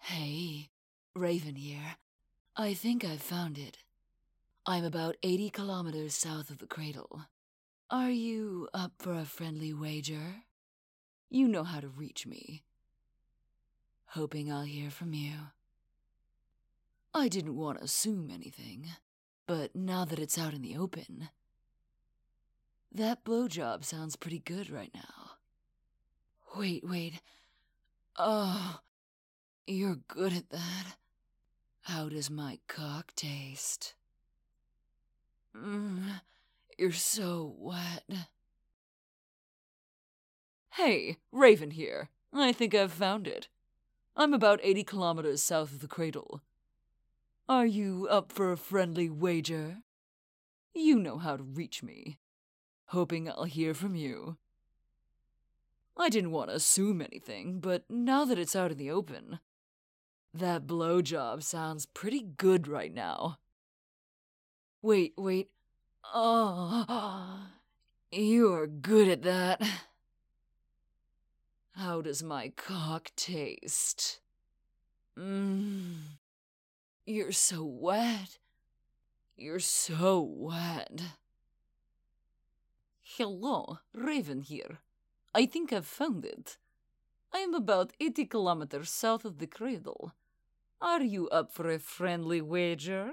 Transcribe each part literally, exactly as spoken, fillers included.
Hey, Raven here. I think I've found it. I'm about eighty kilometers south of the cradle. Are you up for a friendly wager? You know how to reach me. Hoping I'll hear from you. I didn't want to assume anything, but now that it's out in the open, that blowjob sounds pretty good right now. Wait, wait. Oh, you're good at that. How does my cock taste? Mmm, you're so wet. Hey, Raven here. I think I've found it. I'm about eighty kilometers south of the cradle. Are you up for a friendly wager? You know how to reach me. Hoping I'll hear from you. I didn't want to assume anything, but now that it's out in the open, that blowjob sounds pretty good right now. Wait, wait. Oh, you are good at that. How does my cock taste? Mmm. You're so wet. You're so wet. Hello, Raven here. I think I've found it. I am about eighty kilometers south of the cradle. Are you up for a friendly wager?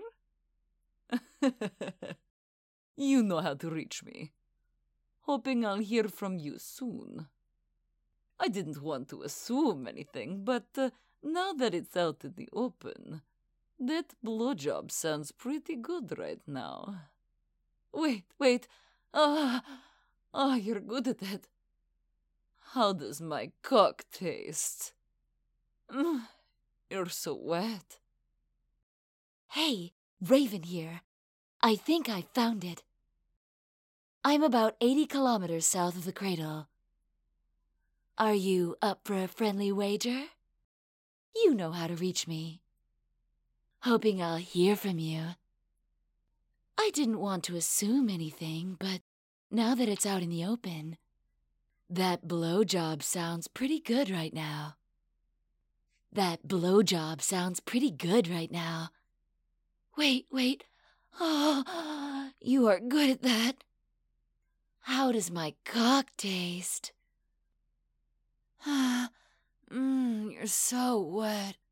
You know how to reach me. Hoping I'll hear from you soon. I didn't want to assume anything, but uh, now that it's out in the open, that blowjob sounds pretty good right now. Wait, wait. Ah, ah, you're good at it. How does my cock taste? Mm, you're so wet. Hey, Raven here. I think I found it. I'm about eighty kilometers south of the cradle. Are you up for a friendly wager? You know how to reach me. Hoping I'll hear from you. I didn't want to assume anything, but now that it's out in the open, that blowjob sounds pretty good right now. That blowjob sounds pretty good right now. Wait, wait. Oh, you are good at that. How does my cock taste? Mmm, you're so wet.